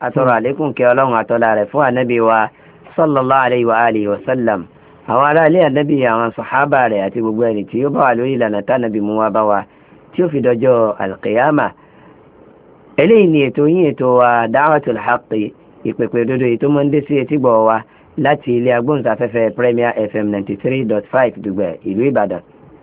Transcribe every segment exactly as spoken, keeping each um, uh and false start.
atọrọ àlékún kẹ́ Ọlọ́run àtọlá rẹ̀ fún ànábì wa sallallahu alayhi wa alihi wa sallam àwọn ará ilé ànábì àwọn sàhábà rẹ̀ àti gbogbo ẹni tí ó bá wà lórí ìlànà tánàbì mú wá bá wa tí ó fi dọjọ́ alqiyama. eléyìí ni ètò yín ètò wa Da'watul Haqqi, ìpèpè òdodo èyí tó máa ń dé sí etí gbọ́ wa láti ilé agbóhùnsáfẹ́fẹ́ Premier F M ninety three dot five Dùgbẹ̀ ìlú Ìbàdàn,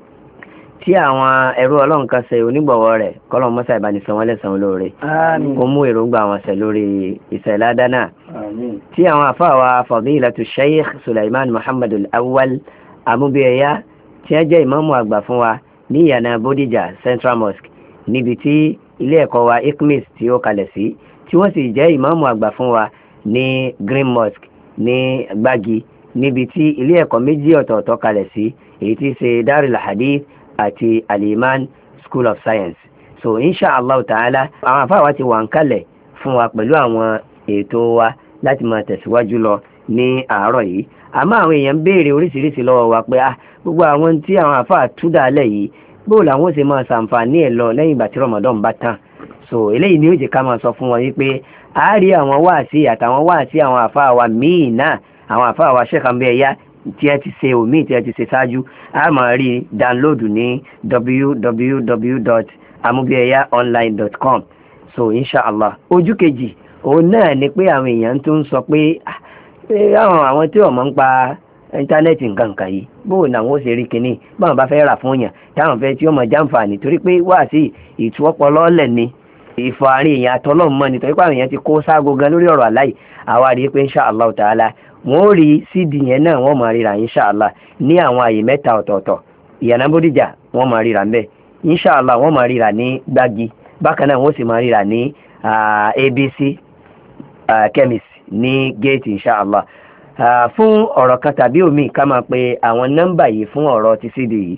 tí àwọn ẹrú Ọlọ́run kan ṣe onígbọ̀wọ́ rẹ̀ kọ́lọ́n mọ́sá ìbánisàn wọn lẹ́sàn-án olóore kó mú èròǹgbà wọn ṣẹ lórí ìṣẹ̀ládá náà, tí àwọn àfáà wa Fadilatu Sheikh Sulaiman Muhammad Al-Awwal Amúbíẹ̀yá tí wọ́n jẹ́ ìmáàmù àgbà fún wa ní ìyànà Bódìjà Central Mosque níbi tí ilé ẹ̀kọ́ wa I C M I S tí ó kalẹ̀ sí, tí wọ́n sì jẹ́ ìmáàmù àgbà fún wa ní Green Mosque ní Gbági níbi tí ilé ẹ̀kọ́ méjì ọ̀tọ̀ọ̀tọ̀ kalẹ̀ sí, èyí tí ṣe Darul Hadith àti Al-Iman School of Science. So insha Allah ta'ala àwọn afáwa ti wà ń kalẹ̀ fún wa pẹ̀lú àwọn ètò wa láti máa tẹ̀síwájú lọ ní àárọ̀ yìí. àmọ́ àwọn èèyàn béèrè oríṣiríṣi lọ́wọ́ wa pé ah gbogbo àwọn tí àwọn afáà tú dálẹ̀ yìí bóò làwọn ṣe máa ṣàǹfààní ẹ̀ lọ lẹ́yìn ìgbà tí Ramadan bá tán. So eléyìí ni ó jẹ́ ká máa sọ fún wọn wípé a rí àwọn wáàsí àtàwọn wáàsí àwọn afáà wa míì náà, àwọn afáà wa Sheikh Amúbíẹ̀yá tí ẹ ti ṣe omi tí ẹ ti ṣe ṣáájú, a máa rí download ní w w w dot amubieya online dot com. So inshallah ojú kejì òun náà ni pé àwọn èèyàn tó ń sọ pé àwọn àwọn tí wọ́n mọ̀ ń pa íńtánẹ́ẹ̀tì nǹkan kan yìí bóò náà wọ́n ṣe rí kinní báwọn bá fẹ́ rà fún yàn táwọn fẹ́ tí ó mọ̀ jàǹfààní, torí pé wá sí ìtúwọ́pọ̀lọ́lẹ̀ ni ìfọ̀ àárín èèyàn àtọ́lọ́mù mọ́ ni, torí pé àwọn èèyàn ti kó ságo gan lórí ọ̀rọ̀ àláì. àwa rí i pé inshallah ta'ala wọ́n rí síìdì yẹn náà wọ́n máa ríra inshallah ní àwọn àyè mẹ́ta ọ̀tọ̀ọ̀tọ̀. ìyànà Bódìjà wọ́n máa ríra ńbẹ̀ inshallah, wọ́n máa ríra ní Gbági, bákan náà wọ́n sì máa ríra ní A B C chemist ní gate inshallah. fún ọ̀rọ̀ kan tàbí omi ká máa pe àwọn nọ́mbà yìí fún ọ̀rọ̀ ti síìdì yìí.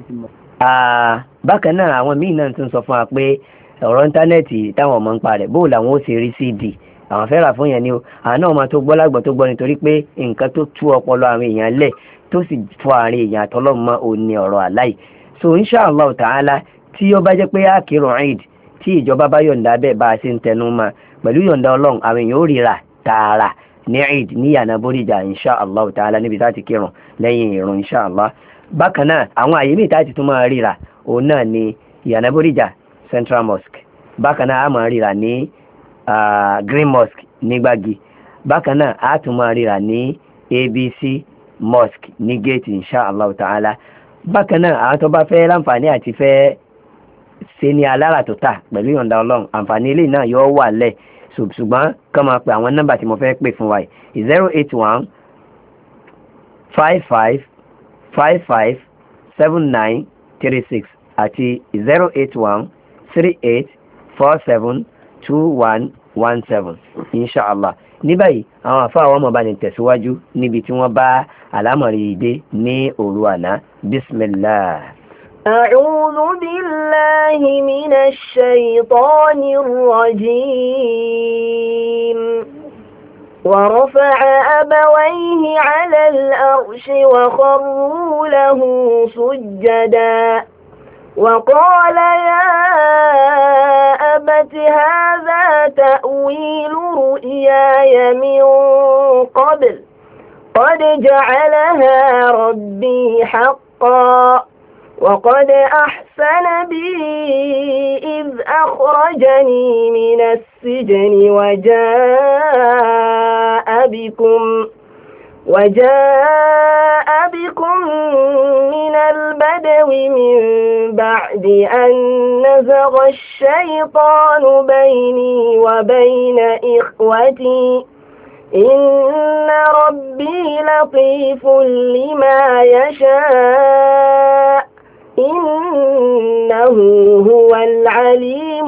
bákan náà àwọn míì náà tún sọ fún wa pé ọ̀rọ̀ íńtánẹ́ẹ̀tì táwọn ọmọ ń pa rẹ̀ bóò làwọn ó ṣe rí síìdì, àwọn fẹ́ rà fún yẹn ni o. àwọn náà máa tó gbọ́ lágbọ́ tó gbọ́ nítorí pé nǹkan tó tú ọpọlọ àwọn èèyàn lẹ̀ tó sì fọ àárín èèyàn àtọlọ́mọ òní ọ̀rọ̀ àláì. so inshallah ta'ala tí ó bá jẹ́ pé àkírun Eid tí ìjọba bá yọ̀ǹda bẹ́ẹ̀ bá a ṣe ń tẹnu mọ́ pẹ̀lú yọ̀ǹda Ọlọ́run àwọn èèyàn ó ríra tààrà ní Eid ní ìyànà Bódìjà inshallah ta'ala níbi tá ti kírun lẹ́yìn ìrun inshallah. bákan náà àwọn àyè míì tá ti tún máa ríra òun náà ni ìyànà Bódìjà Central Mosque, bákan náà a máa ríra ní Uh, Green Mosque ní Gbági, bákan náà a tún máa ríra ní A B C Mosque ní gate inshallah ta'ala. bákan náà àwọn tó bá fẹ́ láǹfààní àti fẹ́ ṣe ní alára tó tà pẹ̀lú ìyọ̀ǹda Ọlọ́run àǹfààní eléyìí náà yóò wà lẹ̀, ṣùgbọ́n kàn máa pe àwọn nọ́mbà tí mo fẹ́ pè fún wa yìí zero eight one five five five five seven nine three six àti zero eight one three eight four seven two one one seven inshallah. ní báyìí àwọn àfáà àwọn ọmọ bá ní tẹ̀síwájú níbi tí wọ́n bá àlámọ̀rí ìdè ní òru àná. bismillah. a'udhu billahi minash shaytanir rajim. wa rafa'a abawayhi 'ala al-arshi wa kharru lahu sujjada. وقال يا أبت هذا تأويل رؤياي من قبل قد جعلها ربي حقا وقد أحسن بي إذ أخرجني من السجن وجاء بكم وجاء بكم من البدو من بعد أن نزغ الشيطان بيني وبين إخوتي إن ربي لطيف لما يشاء إنه هو العليم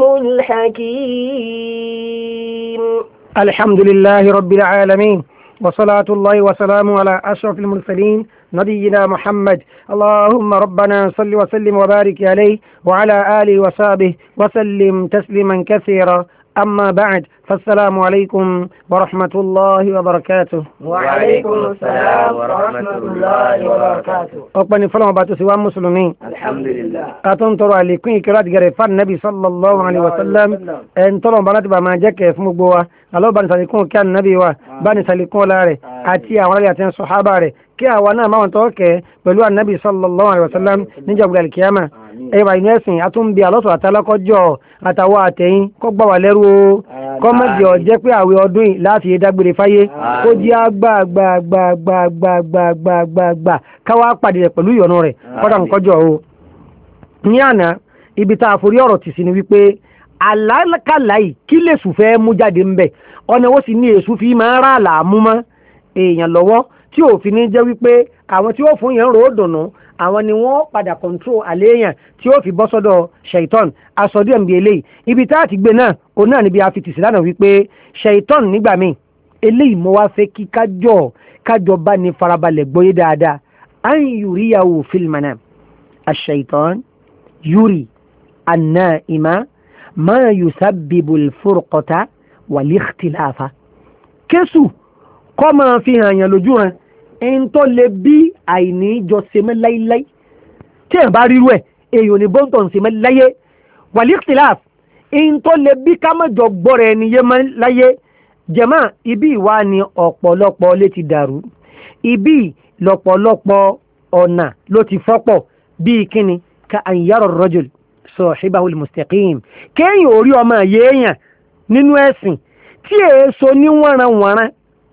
الحكيم. الحمد لله رب العالمين، وصلاة الله وسلامه على أشرف المرسلين نبينا محمد. اللهم ربنا صل وسلم وبارك عليه وعلى آله وصحبه وسلم تسليما كثيرا. أما بعد فالسلام عليكم ورحمة الله وبركاته. وعليكم السلام ورحمة الله وبركاته. أقبل فلما باتوا سوى مسلمين الحمد لله. أتنطر عليكم كرات غرفان النبي صلى الله عليه وسلم أن طلعوا بنات بما جاك في مقبوة الله بني سالكون كان نبي وبني سالكون لاري أتيا ولا يتين صحابة كي أوانا ما وانتوكي بلوى النبي صلى الله عليه وسلم نجاب القيامة ẹwà inú ẹ̀sìn àtúnbí àlọ́sọ̀ àtàlákọ́jọ́ àtàwọ̀ àtẹ̀yìn kọ́ gbà wà lẹ́rú o kọ́mọ̀dì ọ̀jẹ́ pé àwẹ̀ ọdún yìí láti dágbére fáyé kó jẹ́ àgbàgbàgbàgbàgbàgbàgbà káwá pàdé rẹ̀ pẹ̀lú ìyọ̀nù rẹ̀ kọ́dà nǹkọ́jọ́ o. ní àná ibi tá a forí ọ̀rọ̀ tì sí ni wípé àlákàláì kí lèṣù fẹ́ mú jáde ń bẹ̀ ọ̀nà wọ́n sì ní èṣù fi máa ń rà láàmú mọ́ èèyàn lọ́wọ́ tí òfin ní jẹ́ wípé àwọn tí ó fún yẹn rò ó dùnú àwọn ni wọ́n padà control àléèyàn tí ó fi bọ́ sọ́dọ̀ shaitan asọ́dí ẹ̀mí eléyìí ibi tá a ti gbé náà òun náà níbi àfitìsí lánàá wípé shaitan nígbà míì eléyìí mo wá fẹ́ kí kájọ kájọ bá ní farabalẹ̀ gbóyé dáadáa an yuriyahu fil manam ash-shaitan yuri an-naima ma yusabbibu al-furqata wal-ikhtilafa késù kọ́ máa fi hàn yàn lójú rẹ̀ ń tó lè bí àìní jọ sèmẹ́ láíláí tí ẹ̀ bá rírú ẹ̀ èyàn ní bọ́ǹtọ̀ ń sèmẹ́ láyé wàlíkìtìláàf ń tó lè bí kámẹ́jọ gbọ́rẹ̀ ẹni yé mọ́ láyé jẹ̀mọ́ ibi ìwà ni ọ̀pọ̀lọpọ̀ lè ti dàrú ibi lọ̀pọ̀lọpọ̀ ọ̀nà ló ti fọ́pọ̀ bíi kíni ka an yara rajul sahibahul mustaqim kéèyàn orí ọmọ yéèyàn nínú ẹ̀sìn tí èso ní wọ́nranwọ̀nran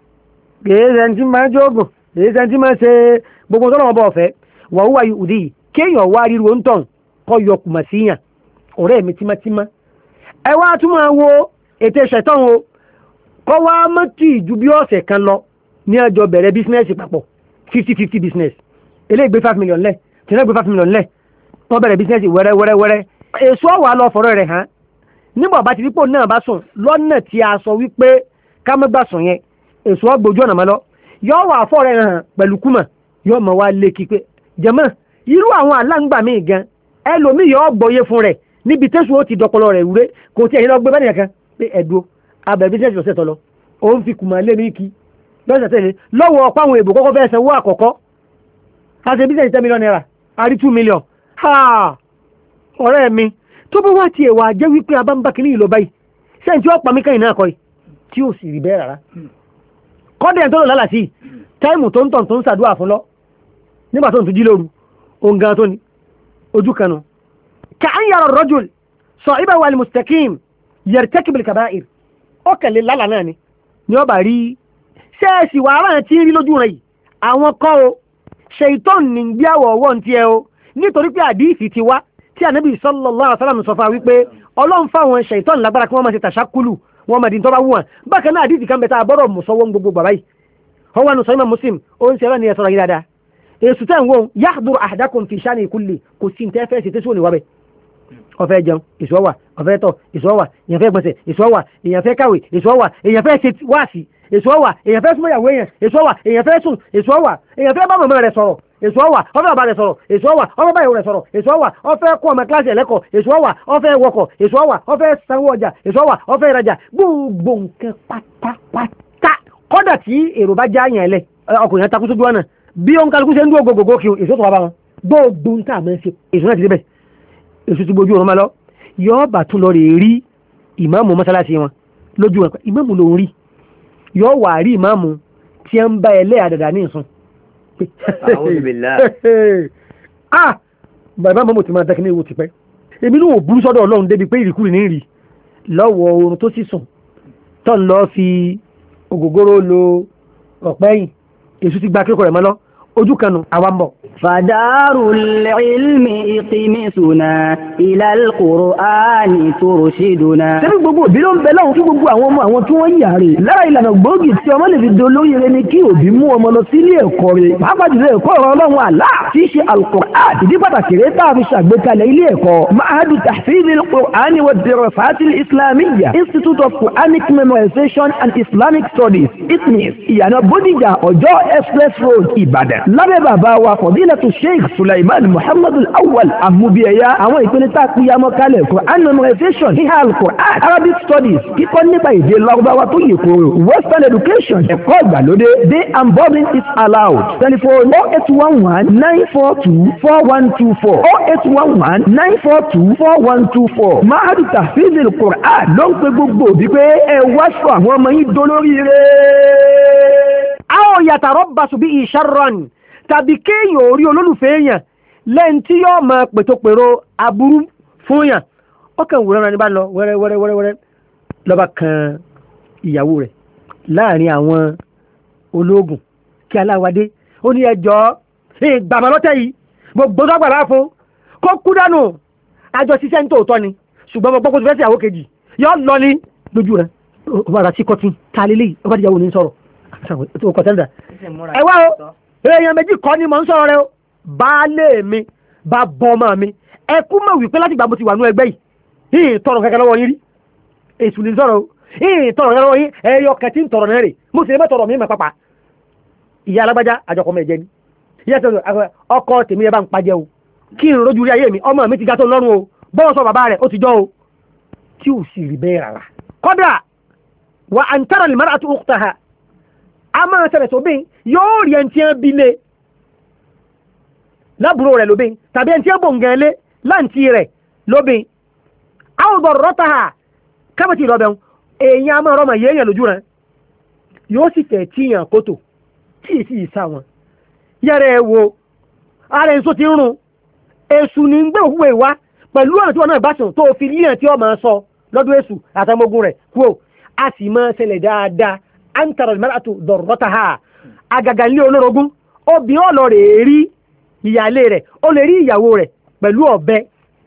kèéṣẹ́ tí máa jógùn kèéṣẹ́ tí máa ṣe gbogbo tọ́lọ̀ ọba ọ̀fẹ́ wà wúwà ìhùdí kéèyàn wá ríru ń tàn kọ́ yọ kùmà síyàn ọ̀rẹ́ mi tímátímá ẹ wá tún máa wo ètè ṣẹ̀tàn o kọ́ wá mọ́tì ju bí ọ̀sẹ̀ kan lọ ní ọjọ́ bẹ̀rẹ̀ bísínẹ́sì papọ̀ fifty fifty business eléyìí gbé five million lẹ̀ tìǹbù gbé five million lẹ̀ wọ́n bẹ̀rẹ̀ bísínẹ́sì wẹ́rẹ́ wẹ́rẹ́ wẹ́rẹ́ èso ọ̀wà lọ fọ̀rọ̀ rẹ̀ hàn nígbà bá ti dípò náà bá sùn lọ́nà tí a sọ wípé ká má gbà sùn yẹn èso ọgbójú ọ̀nà mọ́ lọ yọ wà fọ́ọ̀rẹ́ hàn pẹ̀lú kúmọ̀ yọ mọ̀ wá lé kí pé jẹ́mọ́ irú àwọn aláǹgbà míì gan ẹlòmíì yọ gbọ́yé fún rẹ̀ níbi tẹ́sù ó ti dọpọlọ rẹ̀ wúré kò tí ẹ̀yìn lọ gbé bẹ́ẹ̀ nìkan pé ẹ̀dùn abẹ̀ bísíǹsì lọ́sẹ̀ tọ́lọ ó ń fi kùmọ̀ lé mi kí lọ́sẹ̀ tẹ̀lé lọ́wọ́ ọ̀pá àwọn èbò kọ́kọ́ fẹ́ẹ́ sanwó àkọ́kọ́ àti bísíǹsì ten million naira àrí two million ha ọ̀rẹ́ mi tó bá wá tiẹ̀ wà jẹ́ wípé abámbá kìíní ìlọ báyìí sẹ́yìn tí ó pa mí kẹ́yìn náà kọ́ tí ó sì rí bẹ́ẹ̀ rárá kọ́dẹ̀ tó lò lálà sí táìmù tó ń tàn tó ń sàdúwà fún lọ nígbà tó ń tún jí lóru ohun gan tó ní ojú kanu ka an yàrá rọ́jùl sọ ibà wà ní mustaqim yartakib al-kaba'ir ó kẹ̀lé lálà náà ni ni ó bá rí ṣẹ́ẹ̀sì wà ara tí rí lójú rẹ̀ yìí àwọn kọ́ o ṣèitán ní gbé àwọ̀ ọwọ́ ti ẹ o nítorí pé àdíìsì ti wá tí ànábì sallallahu alaihi wasallam sọ fún wa wípé ọlọ́run fáwọn ṣèitán lágbára kí wọ́n máa ṣe tàṣákùlù wọ́n mọ̀ dín tó bá wù wọn bákan náà àdíìsì kan bẹ̀ta àbọ̀rọ̀ mùsọ̀wọ́ gbogbo bàbá yìí wọ́n wà nù sọ́yìnmọ̀ muslim ó ń ṣẹlẹ̀ ní ẹ̀sọ́rọ̀ yìí dáadáa èsù tẹ́ ń wọ́n yahduru ahadakum fi shani kulli kò sí tẹ́ fẹ́ ṣe tẹ́sí òní wábẹ̀ ọ̀fẹ́ jẹun èso wà ọ̀fẹ́ tọ̀ èso wà èèyàn fẹ́ gbọ̀nsẹ̀ èso wà èèyàn fẹ́ kàwé èso wà èèyàn fẹ́ ṣe wáàsí èso wà èèyàn fẹ́ súnmọ́ ìyàwó èèyàn èso wà èèyàn fẹ́ sùn èso wà èèyàn fẹ́ bá mọ̀mọ́ rẹ̀ sọ̀rọ̀ èso wà ọfẹ́ bàbá rẹ̀ sọ̀rọ̀ èso wà ọfẹ́ báyìí rẹ̀ sọ̀rọ̀ èso wà ọfẹ́ kọ́ ọmọ kíláàsì ẹ̀lẹ́kọ̀ èso wà ọfẹ́ wọkọ̀ èso wà ọfẹ́ sanwó ọjà èso wà ọfẹ́ ìrajà gbogbo nǹkan pátápátá kọ́dà tí èrò bá já yàn lẹ̀ ọkùnrin takú sójú ọ̀nà bí ó ń kálukú ṣe ń dúró gbogbogbò kí èso tó wà bá wọn gbogbo ń tà mọ́ ṣe èso náà ti débẹ̀ èso ti gbojú ọ̀run máa lọ yọ bà tún lọ rè rí ìmáàmù mọ́sálásí wọn lójú wọn ìmáàmù ló ń rí yọ wà rí ìmáàmù tí ń bá ẹlẹ́ àdàdà ní ìsun ah bàbá mọ́mù ti máa dákínní ewu ti pẹ́ èmi ní òbúrú sọ́dọ̀ ọlọ́run débi pé ìrìkúrì ní rí lọ́wọ́ oorun tó sì sùn tọ́ ń lọ fi ògógóró lo ọ̀pẹ́yìn èso ti gba kíkọ́ rẹ̀ mọ́ lọ ojú kanu àwambọ̀. Fadarul ilmi iqimisuna ilal Qur'ani turshiduna. Ṣé gbogbo òbí ló ń bẹ láwọn fún gbogbo àwọn ọmọ àwọn tí wọ́n yà rè. Lára ìlànà gbòógì tí ọmọ lè fi dolóyè rẹ ni kí òbí mú ọmọ lọ sí ilé ẹ̀kọ́ rẹ̀. Pàápàá jùlọ ẹ̀kọ́ ọ̀rọ̀ Ọlọ́run àlá tí í ṣe Al-Qur'an. Ìdí pàtàkì rẹ̀ tá a fi ṣàgbékalẹ̀ ilé ẹ̀kọ́. Ma'hadu Tahfidhil Qur'ani wa Dirasatil Islamiyya. Institute of Quranic Memorization and Islamic Studies. I T M I S. Ìyànà Bódìjà Ọ̀jọ́ Express Road, Ìbàdàn. Lábẹ́ bàbá wa Fadilatu Sheikh Sulaiman Muhammad Al-Awwal Amubiyaya àwọn ìpele ní tá a pìyàmọ́ kalẹ̀ Quran memorization híhá al-Quran Arabic studies kíkọ́ nípa èdè Lárúbáwá tó yè kóró Western education ẹ̀kọ́ ìgbàlódé day and boarding is allowed telephone oh eight one one nine four two four one two four oh eight one one nine four two four one two four Mahad Tahfiz al-Quran ló ń pe gbogbo òbí pé ẹ wá sọ àwọn ọmọ yín dolóríire. àwọn yatarabbasu bí sharran tàbí kéèyàn orí olólùfẹ́ èèyàn lẹ́yìn tí yóò máa pètòpèrò aburú fún yàn ọkàn wòran ní bá lọ wẹ́rẹ́wẹ́rẹ́wẹ́rẹ́ lọ́ba kan ìyàwó rẹ̀ láàrin àwọn ológun kí aláwadé ó ní ẹjọ́ ìgbàmọ́ lọ́tẹ̀ yìí gbogbo sọ́gbàrá fún kó kú dánù àjọ ṣiṣẹ́ ní tòótọ́ ni ṣùgbọ́n mo gbọ́kọ́ tó fẹ́ sí àwọn kejì yọ lọ ní lójú rẹ̀ ọba àrà sí kọtí ta lélẹ́yìí ọba àdìyàwó ní sọ̀rọ̀ ẹ̀wá o èèyàn méjì kọ́ ni mò ń sọ̀rọ̀ rẹ o baálé mi bá bọ́mọ mi ẹkú mọ̀ wípé láti gbà mo ti wà ní ẹgbẹ́ yìí ìhìn tọrọ kẹkẹ lọ́wọ́ yín rí èsù ní sọ̀rọ̀ ìhìn tọrọ kẹkẹ lọ́wọ́ yín ẹyọ kẹtí ń tọrọ náà rè mo sì lè mẹ́ tọrọ mi mẹ́ pápá ìyá alágbájá àjọkọ mẹ́jẹ ni ìyá tó ọkọ tèmi ẹ bá ń pajẹ o kí n rojú rí ayé mi ọmọ mi ti ga tó lọ́rùn o bọ́ọ̀ sọ bàbá rẹ̀ ó ti jọ́ o tí ò sì rí bẹ́ẹ̀ rárá kọ́dà wà á ń tẹ́rọ lè mara àti òkúta ha a máa ṣẹlẹ̀ sóbìn yóò rí ẹni tí wọ́n bí lé lábúrò rẹ̀ lóbìn tàbí ẹni tí wọ́n bò ń gan lé láǹtí rẹ̀ lóbìn àwùjọ rọ́tà ha kábàtì ìlọ́bẹ̀ èèyàn a máa rọ́mọ yéèyàn lójú rẹ̀ yóò sì fẹ̀ tíyàn kótó tí ì sì sá wọn yẹ́rẹ̀ ẹ̀ wo ara ẹ̀ ń sọ ti ń rún èṣù ní ń gbé òkú ìwá pẹ̀lú ọ̀nà tí wọ́n náà bá sùn tó fi líyàn tí ó máa sọ lọ́dún èṣù àtàmógún rẹ̀ kúrò a sì máa ṣẹlẹ̀ dáadáa antara al-mar'atu darrataha àgàgà ilé olórogún obìnrin ọ̀lọ́ rẹ̀ rí ìyálé rẹ̀ ó lè rí ìyàwó rẹ̀ pẹ̀lú ọ̀bẹ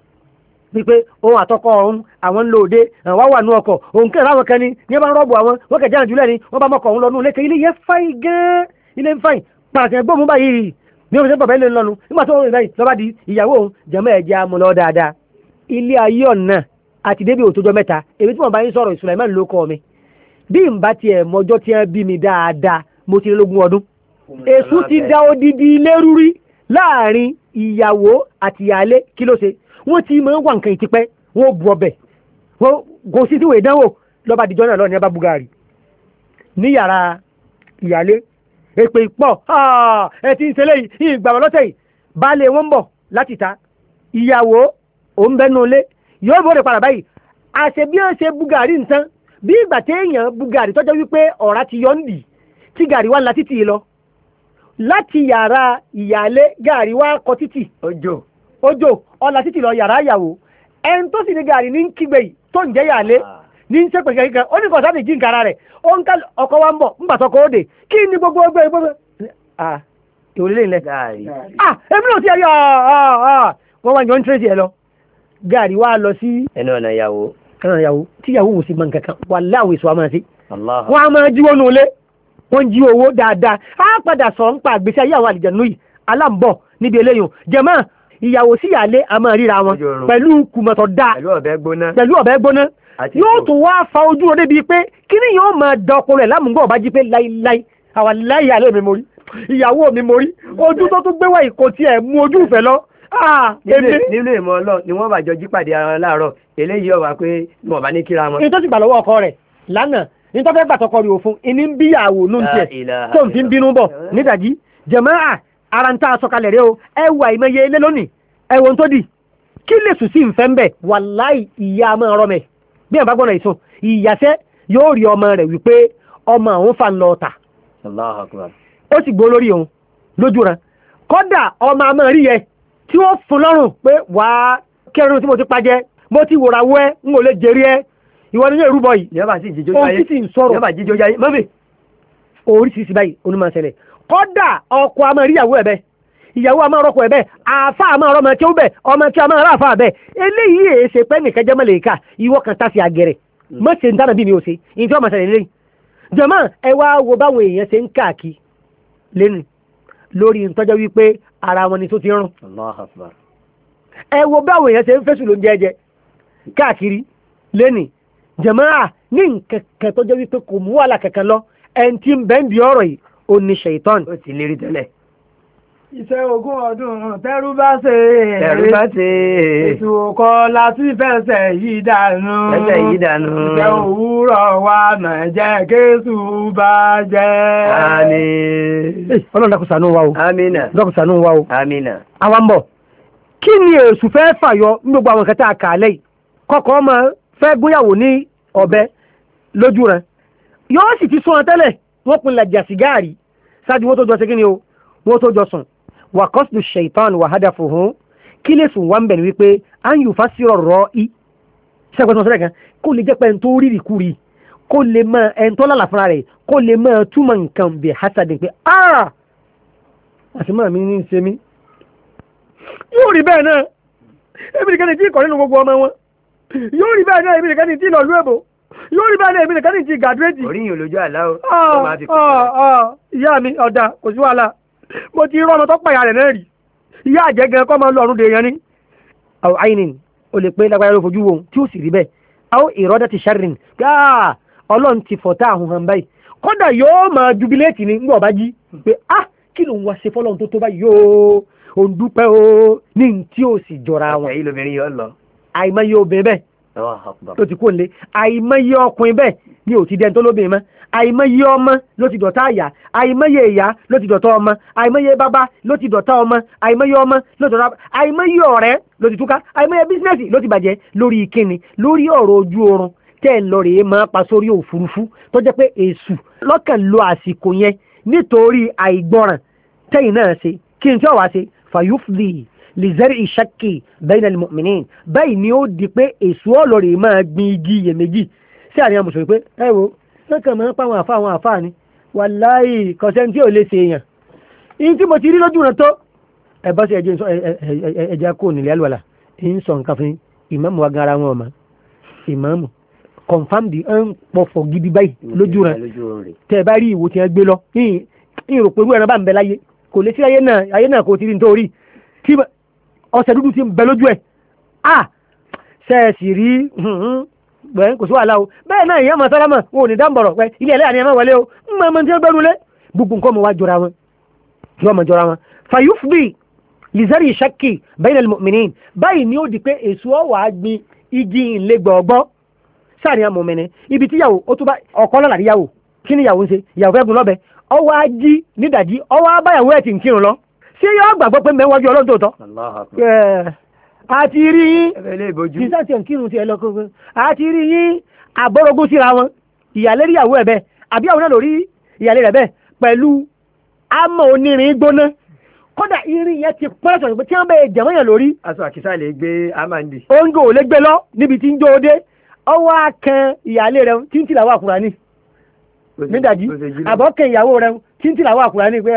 wípé ohun àtọkọ ọ̀hún àwọn ń lo òde àwọn wà nú ọkọ̀ òun kẹrẹ àwọn kan ní ní ẹ bá ń rọ́ọ̀bù àwọn wọ́n kẹ̀ jáàjù lẹ́ni wọ́n bá mọ́kọ̀ òun lọ́nu lẹ́kẹ̀ ilé yẹn fáì gan ilé ń fáì pàṣẹ gbóhùn báyìí ní omi sẹ́pọ̀ bẹ́ẹ̀ lè lọ́nu nígbà tó rìn báyìí lọ́ba di ìyàwó òun jẹ̀mọ́ ẹ̀jẹ̀ amúlọ́ dáadáa ilé ayé ọ̀nà àti débi òtójọ́ mẹ́ta èmi tí wọ́n bá yín sọ̀rọ̀ Sulaiman ló kọ́ mi bí n bá tiẹ̀ mọ́jọ́ tí wọ́n bí mi dáadáa mo ti lógún ọdún èṣù ti da odidi ilé rúrí láàrin ìyàwó àti ìyálé kí ló ṣe wọ́n ti máa ń wà nǹkan ìtìpẹ́ wọ́n bu ọbẹ̀ wọ́n kò sí tíwèé dánwò lọ́ba àdìjọ́ náà lọ́ọ̀ ní ẹ bá bugari ní yàrá ìyálé èpè ìpọ̀ ẹ ti ń ṣe léyìí ìgbàwọ̀ lọ́tẹ̀ yìí baálé wọn ń bọ̀ láti ta ìyàwó òun bẹ́nu ilé yóò bóde padà báyìí àṣẹ bí wọ́n ṣe bugari nǹkan bí ìgbà téèyàn bugari tọ́jọ́ wípé ọ̀rá ti yọ ń dì tí gàrí wá ń la títì lọ láti yàrá ìyálé gàrí wá kọ títì ojo ojo ọ̀la títì lọ yàrá ìyàwó ẹn tó sì ní gàrí ní kígbe yìí tó ń jẹ́ yàlé ní ń ṣépè kíkan ó ní kọ̀ọ̀sán nìjí nkàrà rẹ̀ ó ń ká ọkọ̀ wa ń bọ̀ ńgbà tọkọ̀ ó dé kí ni gbogbo ọgbẹ́ gbogbo ah ìwòlélẹ̀ ilẹ̀ ah èmi náà ti ẹ̀yọ́ wọ́n wá yọ ń tírèsì ẹ̀ lọ gàrí wá lọ sí ẹnu ọ̀nà ìyàwó ẹnu ọ̀nà ìyàwó tí ìyàwó wò sí mọ nǹkan kan wà láwọ̀ èso àmọ́ sí wọ́n á máa jíwọ́ nù lé wọ́n jí owó dáadáa á padà sọ̀ ń pa àgbèsí ayé àwọn àlìjẹ̀nú yìí aláǹbọ̀ níbi eléyìí jẹ̀mọ́ ìyàwó sí ìyálé a máa ríra wọn pẹ̀lú kùmọ̀tọ̀ dáa pẹ̀lú ọ̀bẹ gbóná yóò tún wá fa ojú rẹ̀ bíi pé kí ni yóò máa da ọkọ rẹ̀ lámùgbọ́ ọba jí pé láíláí àwa láì ìyálé mi mórí ìyàwó mi mórí ojú tó tún gbé wá ìkó tiẹ̀ mú ojú ìfẹ́ lọ. nínú ìmọ̀ ọlọ́ ni wọ́n bá jọ jí pàdé ara láàárọ̀ eléyìí ọba pé wọn bá ní kíra wọn. ní tó sì gbà lọ́wọ́ ọkọ rẹ̀ lánàá ní tó fẹ́ gbà tọkọ rẹ̀ òfun ìní ń bí ìyàwó nù tiẹ̀ tó ń fi ń bínú bọ̀ nídàjí jẹ̀mọ́ ara ń tá a sọ̀kalẹ̀ rẹ o ẹ wà ìmọ̀ye ilé lónìí ẹ̀wọ̀n tó di kí lè sùn sí ìfẹ́ ń bẹ̀ wàláì ìyá máa rọ́ mẹ́ bí àbá gbọ́nà ìsùn ìyàsẹ́ yóò rí ọmọ rẹ̀ wípé ọmọ àwọn fa ń lọ ọ̀tà ó sì gbó lórí òun lójú rẹ̀ kọ́dà ọmọ àmọ́ rí yẹ tí ó fún lọ́rùn pé wàá kẹrin tí mo ti pajẹ mo ti wòrà wẹ́ ń wò lè jẹrí ẹ ìwọ ni yóò rúbọ yìí òun sì ń sọ̀rọ̀ oríṣiríṣi báyìí onímọ̀ ṣẹlẹ̀ kọ́dà ọkọ àmọ́ rí ìyàwó ẹ̀ bẹ́ẹ̀ ìyàwó àmọ́ ọ̀rọ̀kọ̀ ẹ̀ bẹ́ẹ̀ àfá àmọ́ ọ̀rọ̀ ọmọ kí ó bẹ̀ ọmọ kí àmọ́ ọ̀rọ̀ àfá bẹ́ẹ̀ eléyìí èé ṣe pẹ́ nìkan jẹ́ mọ́lẹ̀ká ìwọ kan tásì àgẹ̀rẹ̀ mọ́ ṣe ń dáná bí mi ò ṣe ìjọ ọmọ ṣẹlẹ̀ lẹ́yìn jọmọ́ ẹ wá wo báwọn èèyàn ṣe ń káàkiri lẹ́nu lórí ìtọ́jọ́ wípé ara wọn ni tó ti rún ẹ wo báwọn èèyàn ṣe ń fẹ́sùn ló ń jẹ́jẹ́ káàkiri lẹ́nu jọmọ́ à ní nǹkan kan tọ́jọ́ wípé kò mú wàhálà kankan lọ ẹni tí ń bẹ́ẹ̀ bí ọ̀rọ̀ yìí ó ní ṣèitán ó ti lérí tẹ́lẹ̀ iṣẹ́ ogún ọdún tẹ́rú bá ṣe tẹ̀rù bá ṣe ètò ọkọ̀ láti fẹsẹ̀ yìí dànù fẹsẹ̀ yìí dànù iṣẹ́ òwúrọ̀ wa mà jẹ́ kéṣù bá jẹ́. àmín. ọlọ́run dákun ṣàánú wa o. amina. dákun ṣàánú wa o. amina. àwa ń bọ̀ kí ni èṣù fẹ́ fàyọ ní gbogbo àwọn kẹta àkàlẹ́ yìí kọ́kọ́ ọmọ fẹ́ gbéyàwó ní ọ̀bẹ lójú rẹ̀ yóò sì ti sún ọ tẹ́lẹ̀ wọ́n pinlẹ̀ jà sígáàrí ṣáájú wọ́n tó jọ sí kí ni o wọ́n tó jọ sùn wà kọ́sùdù ṣèitán wà hádà fòhún kí lè sùn wá ń bẹ̀ ní wípé à ń yù fásirọ̀ rọ í ṣẹ́gbẹ́sọ̀ sọ́dẹ̀ kan kó lè jẹ́ pé ẹni tó rírì kúrì kó lè mọ ẹni tó lálà fúnra rẹ̀ kó lè mọ túmọ̀ nǹkan bẹ̀ hasadin pé ah àṣìmọ́ mi ní í ṣe mí yóò rí bẹ́ẹ̀ náà ebi nìkan ní tí kọ̀ nínú gbogbo ọmọ wọn yóò rí bẹ́ẹ̀ náà ebi nìkan ní tí lọ lú èbò yóò rí bẹ́ẹ̀ náà ebi nìkan ní tí gàdúrẹ́tì. oríyìn olójú àlá o. ìyá mi ọ̀dà kò sí wàhálà mo ti rọ́ ọmọ tó pàyà rẹ̀ náà rí ìyá àjẹ́ gan kọ́ máa lọ ọ̀run dèèyàn ní. àwọn àyìnìn o lè pé lágbára ló fojú wo tí ó sì rí bẹ́ẹ̀ àwọn ìrọ́dá ti ṣàrìn gáà ọlọ́run ti fọ̀tá àhùn hàn báyìí kódà yóò máa jubiléètì ní ńgbọ̀ bá jí pé ah kí ló ń wá ṣe fọ́lọ́run tó tó báyìí yóò òǹdúpẹ́ o ní tí ó sì jọra wọn. ẹ̀yin lóbìnrin yóò lọ. àìmọye obìnrin bẹ́ẹ̀ ló ti kó lé àìmọye ọkùnrin bẹ́ẹ̀ ni ò ti dẹ́n tó lóbìnrin mọ́ àìmọye ọmọ ló ti dọ̀tá àyà àìmọye ìyá ló ti dọ̀tá ọmọ àìmọye bàbá ló ti dọ̀tá ọmọ àìmọye ọmọ ló ti dọ̀tá àìmọye ọ̀rẹ́ ló ti túká àìmọye bísínẹ́sì ló ti bàjẹ́ lórí ìkíni lórí ọ̀rọ̀ ojú oorun tẹ́ ẹ̀ lọ rèé máa pa sórí òfurufú tó jẹ́ pé èṣù lọ́kàn lo àsìkò yẹn nítorí àìgbọràn tẹ́yìn náà ṣe kí n tí ó wá ṣe fàyúfìlì lìzẹ́rì ìṣàkì bẹ́ẹ̀nà mọ̀mìnín báyìí ni ó di pé èṣù ọlọ́rẹ̀ máa gbin igi iyèméjì sí àríyàn mùsùlùmí pé ẹ wo lọ́kàn máa ń pa àwọn àfa àwọn àfa ni wàláì kọ̀sẹ́ni tí ò lè ṣe èèyàn ìyí tí mo ti rí lójú rẹ̀ tó ẹ bá sí ẹjẹ́ kò nílẹ̀ àlùwàlà ń sọ nǹkan fún ìmáàmù wa gan ara wọn ọ̀mà ìmáàmù confam di ń pọ̀fọ̀ gidi báyìí lójú rẹ̀ tẹ́ ẹ bá rí ìwò tí wọ́n gbé lọ ìròpẹ̀rú ẹ̀rọ bá ń bẹ láyé kò lè sí ayé náà ayé náà kò ti rí nítorí tí ọ̀sẹ̀ dúdú ti ń bẹ lójú ẹ̀ à ṣẹ́ẹ̀sì rí gbẹ̀ẹ́ kò sí wàhálà o bẹ́ẹ̀ náà ìyá máa sálámà wọn ò ní dáǹbọ̀rọ̀ pé ilé ẹlẹ́yà ni ẹ máa wọlé o ń máa máa ti ń gbẹ́rù lé gbogbo nǹkan mọ̀ wá jọra wọn yóò máa jọra wọn. fayufbi lizari shaki bayna al-mu'minin báyìí ni ó di pé èso ọ̀wà gbin igi ìlé gbọ̀ọ́gbọ́ sáàrin amòmìnì ibi tíyàwó ó tún bá ọkọ lọ́la níyàwó kí ni ìyàwó ń ṣe ìyàwó fẹ́ gun lọ́bẹ ọwọ́ ají nídàjí ọwọ́ abáyàwó ẹ̀ ti ń kírun lọ ṣé yóò gbàgbọ́ pé mẹ́wájú ọlọ́run tó tọ́ àti rí yín nígbà tí ẹ̀ ń kírun sí ẹ lọ́kọ́ àti rí yín àbọ̀rọ̀gún síra wọn ìyàlẹ́ rí ìyàwó ẹ̀ bẹ́ẹ̀ àbí àwọn náà lórí ìyàlẹ́ rẹ̀ bẹ́ẹ̀ pẹ̀lú àmọ́ onírin gbóná kódà irin yẹn ti pẹ́ sọ̀rọ̀ pé tí wọ́n bẹ̀ẹ́ jẹ̀mọ́ yẹn lórí. aṣọ àkísà lè gbé amandi. oúnjẹ ò lè gbé lọ níbi tí ń jó o dé ọwọ́ akẹ́ ìyàlẹ́ rẹ̀ tí ń tìlà wà kúrà ní nídàjí àbọ̀kẹ́ ìyàwó rẹ̀ tí ń tìlà wà kúrà ní pé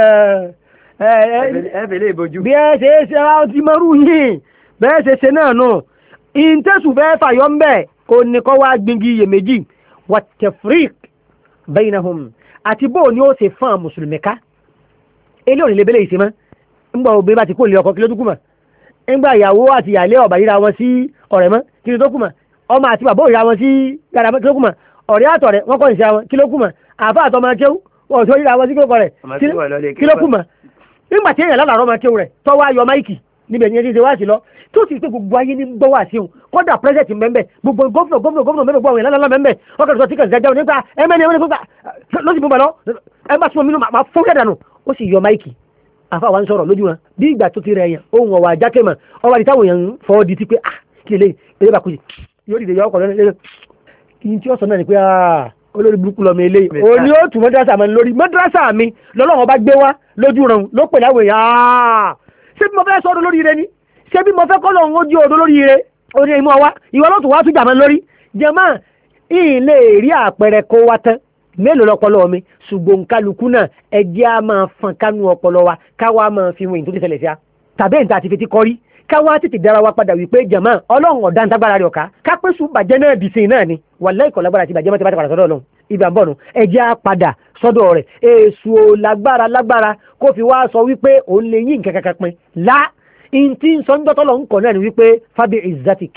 ẹ̀ẹ́fẹ̀lẹ́ ìbojú. bí ẹ ṣe é ṣe ara ti mọ́rú yìí bẹ́ẹ̀ ṣe ṣe náà nù ìǹtẹ́sù fẹ́ fàyọ́ ń bẹ̀ kò ní kọ́ wá gbingi iyèméjì wàtẹ̀frík bainahum àti bó ni ó ṣe fún àwọn mùsùlùmí ká ilé òní lebele ìṣe mọ́ ńgbà obìnrin bá ti kó lè ọkọ kí ló dúkù mọ́ ńgbà ìyàwó àti ìyàlé ọ̀bà yíra wọn sí ọ̀rẹ́ mọ́ kí ló tó kù mọ́ ọmọ àti bàbá òyìnbá wọn sí yàrá kí ló kù mọ́ ọ̀rẹ́ àtọ̀rẹ́ wọn kọ́ ìṣe wọn kí ló kù mọ́ àfa àtọ́ máa kéwú ọ̀tọ́ yíra wọn sí kí ló kọ rẹ̀ kí ló kù mọ́ nígbà tí èèyàn lálàárọ̀ máa kéwú rẹ̀ tọ́wọ́ ayọ̀ máìkì níbẹ̀ ní ẹni ṣe wá sí lọ tó sì pé gbogbo ayé ní gbọ́ wá sí òun kọ́dà pírẹ́sẹ̀tì mẹ́mbẹ̀ gbogbo gómìnà gómìnà gómìnà mẹ́mbẹ̀ gbọ́ àwọn ìlànà mẹ́mbẹ̀ ọkọ̀ tó ti kàn jáde nípa ẹmẹ́ni ẹmẹ́ni fúnpa ló sì mú balọ̀ ẹ bá súnmọ́ mi máa fún kẹ́dànù ó sì yọ máìkì àfa wa ń sọ̀rọ̀ lójú wọn bí ìgbà tó ti rẹ̀ yàn ohun ọ̀wà àjákè mọ̀ ọwọ́ àti táwọn èèyàn fọ́ di ti pé ah kí lè lè bá kú yóò dìde yọ ọkọ̀ lọ́nà kí n tí ó sọ náà ni pé ah olórí burúkú lọ́mọ ilé òní ó tù mọ́dúrásà mi lórí mọ́dúrásà mi lọ́lọ́wọ́ bá gbé wá lójú rẹ̀ ló pè láwọn èèyàn ṣé bí mo fẹ́ sọ́dọ̀ lórí ire ni ṣé bí mo fẹ́ kọ́ lọ́hún ó jí odò lórí ire oní ìmọ̀ wa ìwọ ló tún wá tún jàmọ́ lórí jẹ́mọ́ ilé rí àpẹẹrẹ kó wá tán mélòó lọ́pọlọ mi ṣùgbọ́n kálukú náà ẹjẹ́ á máa fọn kánú ọpọlọ wa káwa máa fi wọ̀nyí tó ti ṣẹlẹ̀ sí a tàbí ẹ̀ǹtà àti fetí kọrí káwa tètè dára wa padà wípé jẹ́mọ́ ọlọ́run ọ̀dá ntágbára rẹ̀ ọ̀ká kápẹ́sù bàjẹ́ náà dìsìn náà ni wàláhì ìkọ̀ lágbára àti bàjẹ́ mọ́tẹ́ bá ti padà sọ́dọ̀ ọlọ́run ibà ń bọ̀ nù ẹjẹ́ á padà sọ́dọ̀ rẹ̀ èṣù lágbára lágbára kó fi wá sọ wípé òun lè yí nǹkan kankan pin lá ìntí sọ́njọ́tọ́lọ̀ ń kọ̀ náà ni wípé fabi izzatik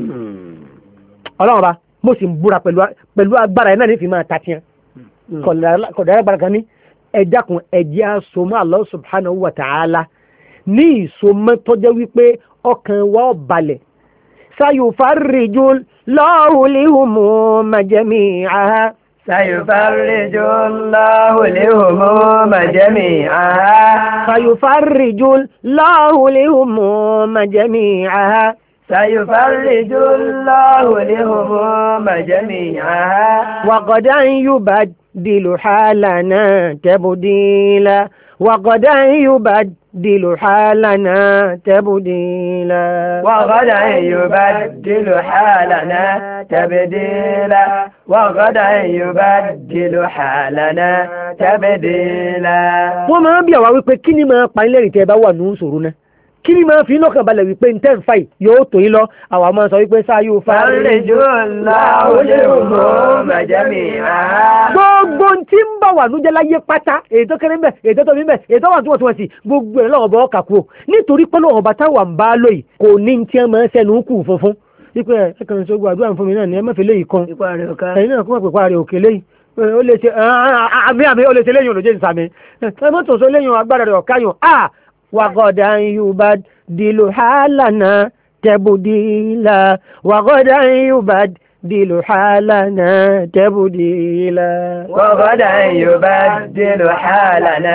ọlọ́run ọba mo sì ń búra pẹ̀lú agbára ẹ̀ náà ní fi máa tatiyan kọ̀dára agbára kan ní ẹ̀dákun ẹ̀jẹ̀ asomọ́ Allah subhanahu wa ta'ala ní ìsomọ́tọ́jẹ́ wípé ọkàn wa ó balẹ̀. sayufarriju Allahu lihumuma jami'aha. sayufarriju Allahu lihumuma jami'aha. sayufarriju Allahu lihumuma jami'aha. sayufarriju Allahu lihumuma jami'aha. wa qadan yubaddilu halana tabdila. وغدا يبدل حالنا تبديلا وغدا يبدل حالنا تبديلا وغدا يبدل حالنا تبديلا. wọ́n máa ń bí àwa wípé kí ni máa pa ilé ìtẹ́ bá wà ní ìṣòro náà, kí ni máa fi lọ́kàn balẹ̀ wípé ń tẹ́ ń fàì yóò tó yín lọ. àwa máa sọ wípé sáyò farriju Allahu lihumuma jami'aha. gbogbo tí ń bá wà nújẹ́ láyé pátá, èyí tó kéré mbẹ̀, èyí tó tóbi mbẹ̀, èyí tó wà túwọ̀ túwọ̀ sí, gbogbo ẹ̀ lọ́wọ́ bọ́ kàkú o. nítorí pé lọ́wọ́ bá táwà ń bá lóyìí kò ní tí wọ́n máa ń sẹ́nu kù funfun wípé ẹ kàn sọ gbàdúrà fún mi náà ni ẹ má fi léyìí kan ẹ̀yin náà kó má pè pa rẹ̀ òkè léyìí ó lè ṣe àmì àmì ó lè ṣe léyìn olùjẹ́ ìsàmì ẹ mọ́tò sọ léyìn agbára rẹ̀ ọ̀káyàn ah وغدا يبدل حالنا تبديلا وغدا يبدل حالنا تبديلا وغدا يبدل حالنا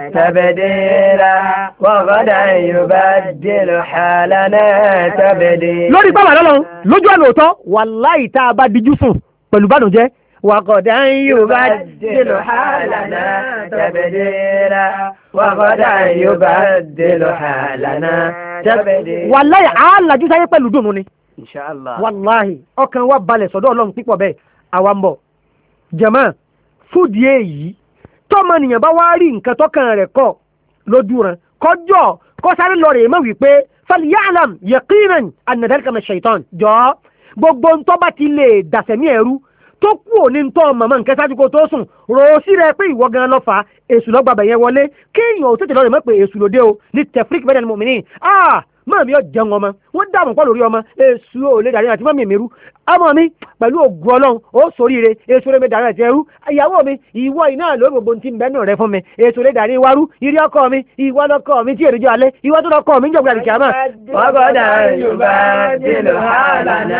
تبديلا وغدا يبدل حالنا تبديلا. lórí bàbá lọ́lọ́ lójú ọ̀nà òótọ́ wàláì tá a bá dijú fún pẹ̀lú bànújẹ́ وغدا يبدل حالنا تبديلا وغدا يبدل حالنا تبديلا. wàláhì àálàjú sáyé pẹ̀lú dùnú ni inshallah. wàláhì ọkàn wa balẹ̀ sọ́dọ̀ ọlọ́run pípọ̀ bẹ́ẹ̀ àwa ń bọ̀ jàmáà fúdìí èyí tọ́mọnìyàn bá wá rí nǹkan tọ́kàn rẹ̀ kọ́ lójú rẹ̀ kọjọ́ kọ́ sáré lọ rẹ̀ mọ́ wípé falyalam yaqinan anna dhalika min ash-shaytan jọ gbogbo ń tọ́ bá ti lè dàsẹ̀mí ẹ̀rú tó kú òní ń tọ́ màmá nǹkan sáájú kó tó sùn rò ó sí rẹ pé ìwọ gan lọ fà á èṣù lọ gbàgbà yẹn wọlé kéèyàn ò tètè lọ rẹ mọ́ pé èṣù lòdì o ní tefrik bẹ́ẹ̀ ni mòmìnì ah mọ́ mi ò jẹun ọmọ wọ́n dààmú pọ̀ lórí ọmọ èṣù ò lè dàrí àti mọ́ mi mi rú ọmọ mi pẹ̀lú ògùn ọlọ́run ó sóríire èṣù rẹ mi dàrí àti ẹrú ìyàwó mi ìwọ iná ló gbogbo ti ń bẹ́ẹ̀ náà rẹ fún mi èṣù rẹ dàrí wárú ìrí ọkọ mi ìwọ lọkọ mi tí èròjọ alẹ́ ìwọ tó lọkọ mi ń jọ̀gbọ̀n àdìkì àmọ́. وغدا يبدل حالنا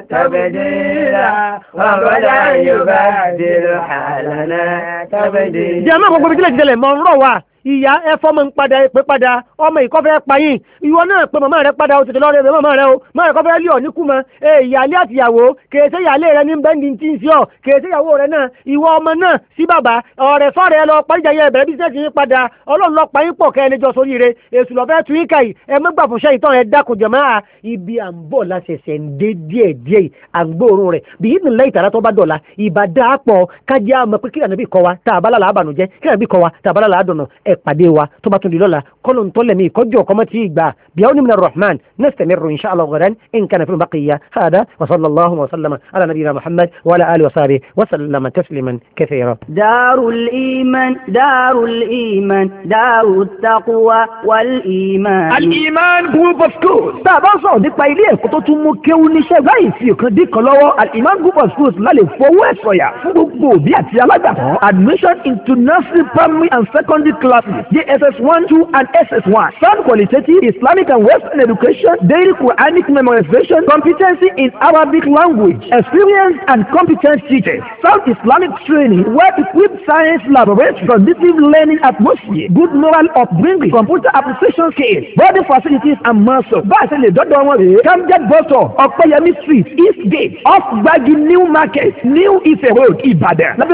تبديلا وغدا يبدل حالنا تبديلا. jẹ́ àmọ́ gbogbo ibi tí lè ti tẹ̀lé mọ́ ń rọ̀ wá ìyá ẹfọ́ mọ́ ń padà pé padà ọmọ ìkọ́fẹ́ payín ìwọ náà pé màmá rẹ padà ó tètè lọ́rẹ́ rẹ màmá rẹ o máa rẹ kọ́fẹ́ lé ọ̀ ní kúmọ ìyáálé àtìyàwó kèéṣe ìyáálé rẹ ní bẹ́ndì tí ń sí ọ kèéṣe ìyàwó rẹ náà ìwọ ọmọ náà sí bàbá ọ̀rẹ́ sọ́ọ̀rẹ́ lọ paríjà yẹ ẹ̀bẹ̀rẹ̀ bísíǹsì yín padà ọlọ́run lọ payín pọ̀ kẹ́ ẹ lẹ́jọ́ sórí rẹ èṣù lọ́fẹ́ tún yín káyì ẹ mẹ́gbà fún ṣẹ́ ìtàn ẹ dákun jàmáà ibi à ń bọ̀ láṣẹṣẹ ń dé díẹ̀ díẹ̀ à ń gbóòórùn rẹ̀ bí yìí nílẹ̀ ìtàrà tó bá dọ̀la ìbàdà pọ̀ kájá mọ̀ pé kí ànábì kọ́ wa tá a bá lálàá àbànújẹ́ kí ànábì kọ́ wa tá a bá lálàá àdùnnà ẹ̀ pàdé wa tó bá tún di lọ́la kọ́lọ̀ ń tọ́lẹ̀ mi kọjọ́ kọ́mọ́ tí gbà بعون من الرحمن نستمر إن شاء الله غدا إن كان في البقية هذا وصلى الله وسلم على نبينا محمد وعلى آله وصحبه وسلم تسليما كثيرا. دار الإيمان دار الإيمان دار التقوى والإيمان. الإيمان group of schools. tá a bá sọ̀rọ̀ nípa ilé ẹ̀kọ́ tó tún mú kéwú níṣẹ́ báyìí sí ọ̀kan dín kan lọ́wọ́ Al-Iman group of schools lálẹ́ fowó ẹ̀ sọ̀yà fún gbogbo òbí àti alágbàtọ́. admission into nursery primary and secondary classes J S S one two and S S one sound qualitative Islamic and Western education, daily Quranic memorization, competency in Arabic language, experienced and competent teachers, sound Islamic training, well-equipped science laboratory, conducive learning atmosphere, good moral upbringing, computer application skills, body facilities and muscle. Bá a ṣe lè dọ́dọ̀ wọn rèé. Camden Bottle, Ọ̀pẹ́yẹmí Street, East Gate, off Gbagi New Market, New Ife Road, Ìbàdàn.